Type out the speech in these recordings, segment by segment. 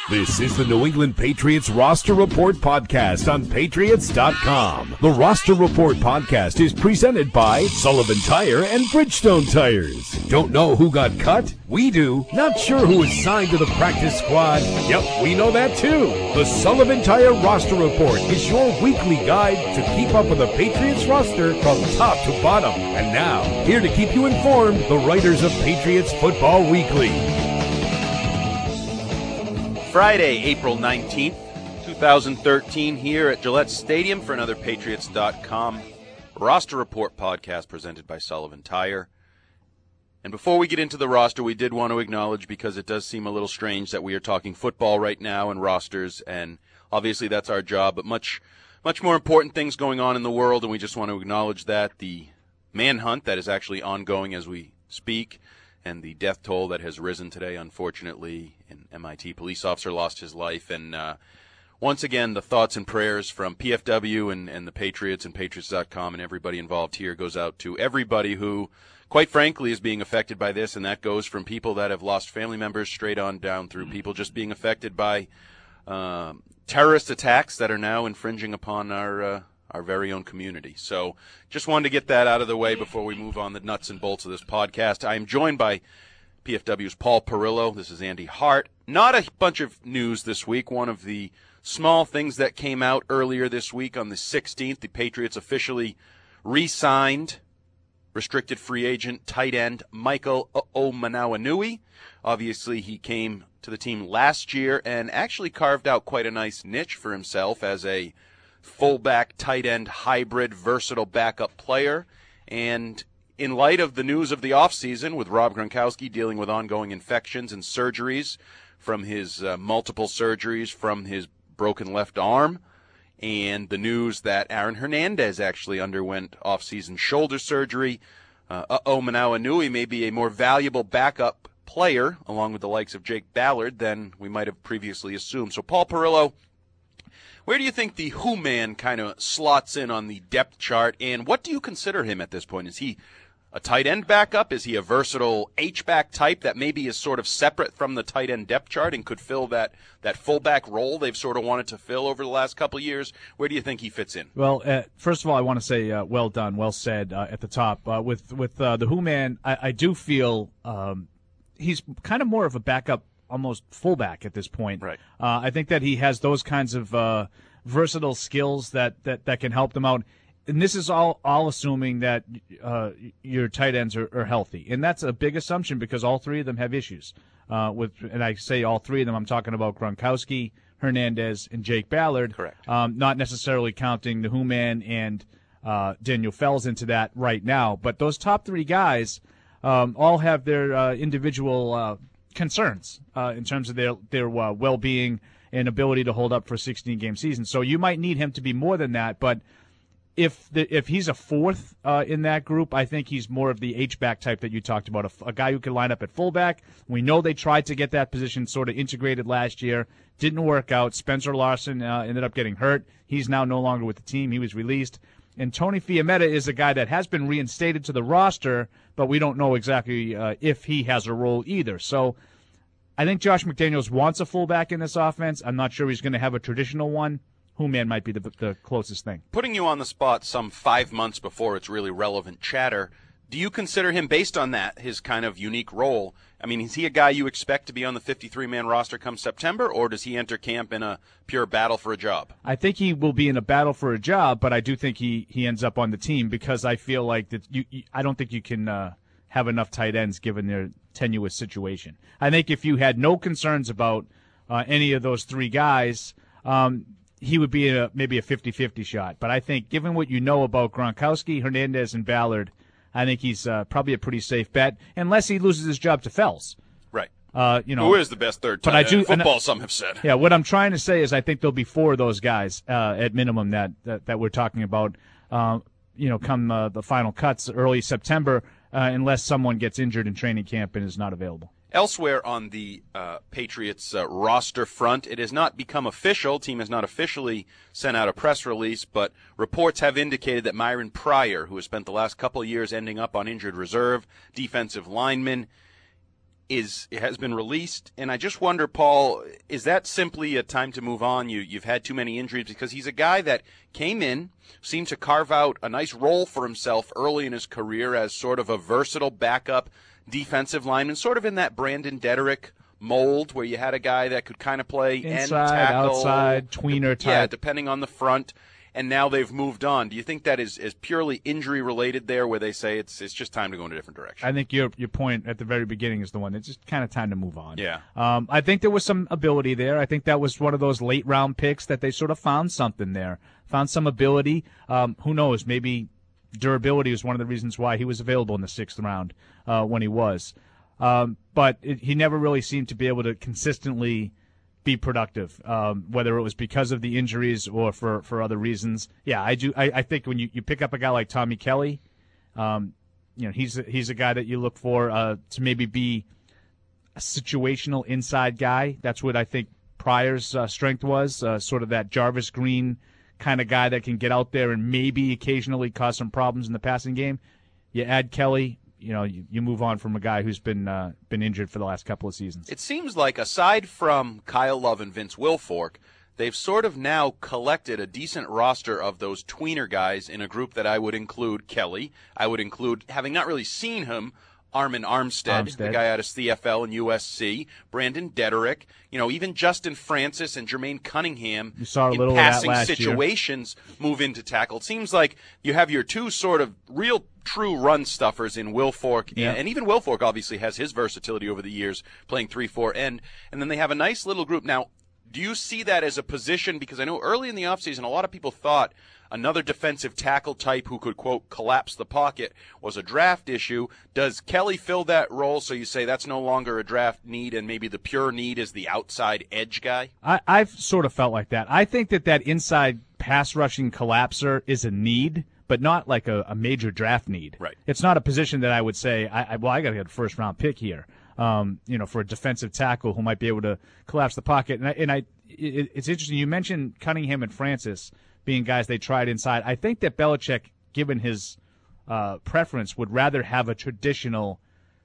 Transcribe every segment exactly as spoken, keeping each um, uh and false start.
This is the New England Patriots Roster Report podcast on Patriots dot com. The Roster Report podcast is presented by Sullivan Tire and Bridgestone Tires. Don't know who got cut? We do. Not sure who is signed to the practice squad? Yep, we know that too. The Sullivan Tire Roster Report is your weekly guide to keep up with the Patriots roster from top to bottom. And now, here to keep you informed, the writers of Patriots Football Weekly. Friday, April nineteenth, twenty thirteen, here at Gillette Stadium for another Patriots dot com Roster Report podcast presented by Sullivan Tire. And before we get into the roster, we did want to acknowledge, because it does seem a little strange that we are talking football right now and rosters, and obviously that's our job, but much, much more important things going on in the world, and we just want to acknowledge that. The manhunt that is actually ongoing as we speak, and the death toll that has risen today, unfortunately. An M I T police officer lost his life. And uh, once again, the thoughts and prayers from P F W and, and the Patriots and Patriots dot com and everybody involved here goes out to everybody who, quite frankly, is being affected by this. And that goes from people that have lost family members straight on down through people just being affected by uh, terrorist attacks that are now infringing upon our uh, our very own community. So just wanted to get that out of the way before we move on the nuts and bolts of this podcast. I am joined by P F W's Paul Perillo. This is Andy Hart. Not a bunch of news this week. One of the small things that came out earlier this week on the sixteenth, the Patriots officially re-signed restricted free agent tight end Michael Hoomanawanui. Obviously, he came to the team last year and actually carved out quite a nice niche for himself as a fullback, tight end, hybrid, versatile backup player. And in light of the news of the offseason, with Rob Gronkowski dealing with ongoing infections and surgeries from his uh, multiple surgeries from his broken left arm, and the news that Aaron Hernandez actually underwent offseason shoulder surgery, uh, Hoomanawanui may be a more valuable backup player, along with the likes of Jake Ballard, than we might have previously assumed. So, Paul Perillo, where do you think the Who Man kind of slots in on the depth chart, and what do you consider him at this point? Is he a tight end backup? Is he a versatile H-back type that maybe is sort of separate from the tight end depth chart and could fill that, that fullback role they've sort of wanted to fill over the last couple of years? Where do you think he fits in? Well, uh, first of all, I want to say uh, well done, well said uh, at the top. Uh, with with uh, the Who Man, I, I do feel um, he's kind of more of a backup, almost fullback at this point. Right. Uh, I think that he has those kinds of uh, versatile skills that, that, that can help them out. And this is all, all assuming that uh, your tight ends are, are healthy. And that's a big assumption because all three of them have issues. Uh, with, and I say all three of them, I'm talking about Gronkowski, Hernandez, and Jake Ballard. Correct. Um, not necessarily counting the Who Man and uh, Daniel Fells into that right now. But those top three guys um, all have their uh, individual uh, concerns uh, in terms of their, their uh, well-being and ability to hold up for a sixteen-game season. So you might need him to be more than that, but If the, if he's a fourth uh, in that group, I think he's more of the H-back type that you talked about, a, a guy who can line up at fullback. We know they tried to get that position sort of integrated last year. Didn't work out. Spencer Larson uh, ended up getting hurt. He's now no longer with the team. He was released. And Tony Fiametta is a guy that has been reinstated to the roster, but we don't know exactly uh, if he has a role either. So I think Josh McDaniels wants a fullback in this offense. I'm not sure he's going to have a traditional one. Who Man might be the, the closest thing. Putting you on the spot some five months before it's really relevant chatter, do you consider him, based on that, his kind of unique role? I mean, is he a guy you expect to be on the fifty-three man roster come September, or does he enter camp in a pure battle for a job? I think he will be in a battle for a job, but I do think he, he ends up on the team because I feel like that you, you I don't think you can uh, have enough tight ends given their tenuous situation. I think if you had no concerns about uh, any of those three guys, um, he would be a, maybe a fifty-fifty shot. But I think given what you know about Gronkowski, Hernandez, and Ballard, I think he's uh, probably a pretty safe bet, unless he loses his job to Fells. Right. Uh, you know, who is the best third tight but I end do, in football, I, some have said. Yeah, what I'm trying to say is I think there'll be four of those guys uh, at minimum that, that, that we're talking about, uh, you know, come uh, the final cuts early September, uh, unless someone gets injured in training camp and is not available. Elsewhere on the uh, Patriots uh, roster front, it has not become official. Team has not officially sent out a press release, but reports have indicated that Myron Pryor, who has spent the last couple of years ending up on injured reserve, defensive lineman, is has been released, and I just wonder, Paul, is that simply a time to move on? You, you've had too many injuries, because he's a guy that came in, seemed to carve out a nice role for himself early in his career as sort of a versatile backup defensive lineman, sort of in that Brandon Dederick mold where you had a guy that could kind of play inside, end tackle, outside, tweener type. Yeah, depending on the front. And now they've moved on. Do you think that is, is purely injury related there, where they say it's it's just time to go in a different direction? I think your your point at the very beginning is the one. It's just kind of time to move on. Yeah. Um, I think there was some ability there. I think that was one of those late round picks that they sort of found something there, found some ability. Um, who knows? Maybe durability was one of the reasons why he was available in the sixth round uh, when he was. Um, but it, he never really seemed to be able to consistently be productive, um, whether it was because of the injuries or for, for other reasons. Yeah, I do. I, I think when you, you pick up a guy like Tommy Kelly, um, you know, he's he's a guy that you look for uh, to maybe be a situational inside guy. That's what I think Pryor's uh, strength was, uh, sort of that Jarvis Green kind of guy that can get out there and maybe occasionally cause some problems in the passing game. You add Kelly, you know, you, you move on from a guy who's been uh, been injured for the last couple of seasons. It seems like, aside from Kyle Love and Vince Wilfork, they've sort of now collected a decent roster of those tweener guys in a group that I would include Kelly. I would include, having not really seen him, Armin Armstead, Armstead, the guy out of C F L and U S C, Brandon Dederick, you know, even Justin Francis and Jermaine Cunningham you saw a in little of that passing last situations year. Move into tackle. It seems like you have your two sort of real true run stuffers in Wilfork, yeah. and, and even Wilfork obviously has his versatility over the years playing three four end, and then they have a nice little group. Now, do you see that as a position? Because I know early in the offseason, a lot of people thought another defensive tackle type who could, quote, collapse the pocket was a draft issue. Does Kelly fill that role, so you say that's no longer a draft need and maybe the pure need is the outside edge guy? I, I've sort of felt like that. I think that that inside pass rushing collapser is a need, but not like a, a major draft need. Right. It's not a position that I would say, I, I well, I got to get a first-round pick here, um, you know, for a defensive tackle who might be able to collapse the pocket. And I, and I it, it's interesting. You mentioned Cunningham and Francis being guys they tried inside. I think that Belichick, given his uh, preference, would rather have a traditional,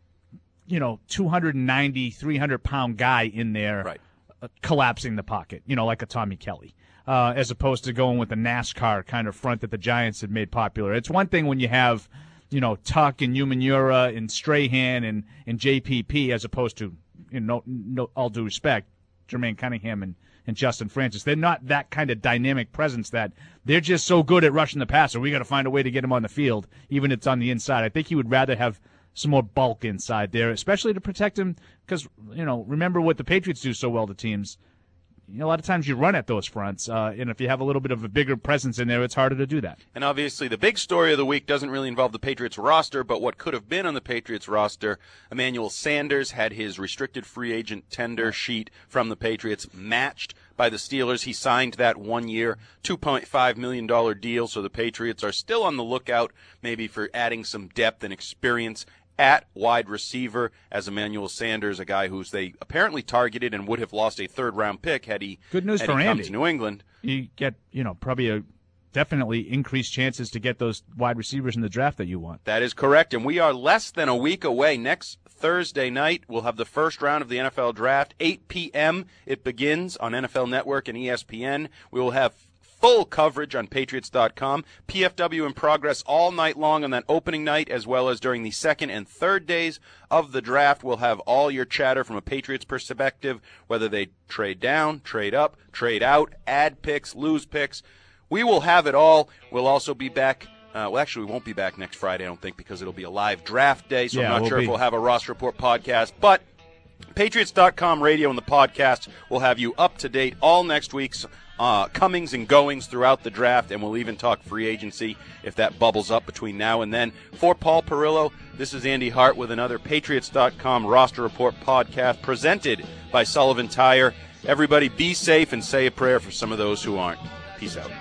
you know, two ninety, three hundred pound guy in there right. uh, collapsing the pocket, you know, like a Tommy Kelly, uh, as opposed to going with the NASCAR kind of front that the Giants had made popular. It's one thing when you have, you know, Tuck and Umanura and Strahan and, and J P P, as opposed to, you know, no, all due respect, Jermaine Cunningham and and Justin Francis. They're not that kind of dynamic presence that they're just so good at rushing the passer. We got to find a way to get him on the field, even if it's on the inside. I think he would rather have some more bulk inside there, especially to protect him because, you know, remember what the Patriots do so well to teams. You know, a lot of times you run at those fronts, uh, and if you have a little bit of a bigger presence in there, it's harder to do that. And obviously the big story of the week doesn't really involve the Patriots roster, but what could have been on the Patriots roster. Emmanuel Sanders had his restricted free agent tender sheet from the Patriots matched by the Steelers. He signed that one-year, two point five million dollars deal, so the Patriots are still on the lookout maybe for adding some depth and experience at wide receiver, as Emmanuel Sanders, a guy who's they apparently targeted and would have lost a third-round pick had he, Good news had for he come Andy. to New England. You get, you know, probably a definitely increased chances to get those wide receivers in the draft that you want. That is correct, and we are less than a week away. Next Thursday night, we'll have the first round of the N F L Draft. eight p.m. it begins on N F L Network and E S P N. We will have full coverage on Patriots dot com. P F W in progress all night long on that opening night, as well as during the second and third days of the draft. We'll have all your chatter from a Patriots perspective, whether they trade down, trade up, trade out, add picks, lose picks. We will have it all. We'll also be back. Uh, well, actually, we won't be back next Friday, I don't think, because it'll be a live draft day, so yeah, I'm not we'll sure be. if we'll have a Roster Report podcast. But Patriots dot com radio and the podcast will have you up to date all next week's uh, comings and goings throughout the draft, and we'll even talk free agency if that bubbles up between now and then. For Paul Perillo, this is Andy Hart with another Patriots dot com Roster Report podcast presented by Sullivan Tire. Everybody be safe and say a prayer for some of those who aren't. Peace out.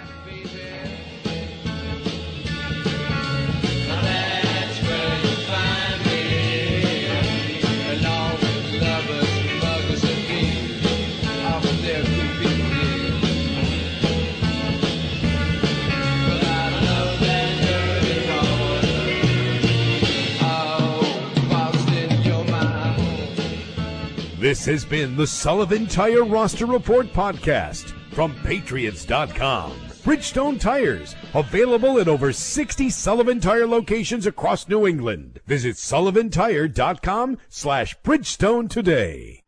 This has been the Sullivan Tire Roster Report podcast from Patriots dot com. Bridgestone Tires, available in over sixty Sullivan Tire locations across New England. Visit sullivan tire dot com slash Bridgestone today.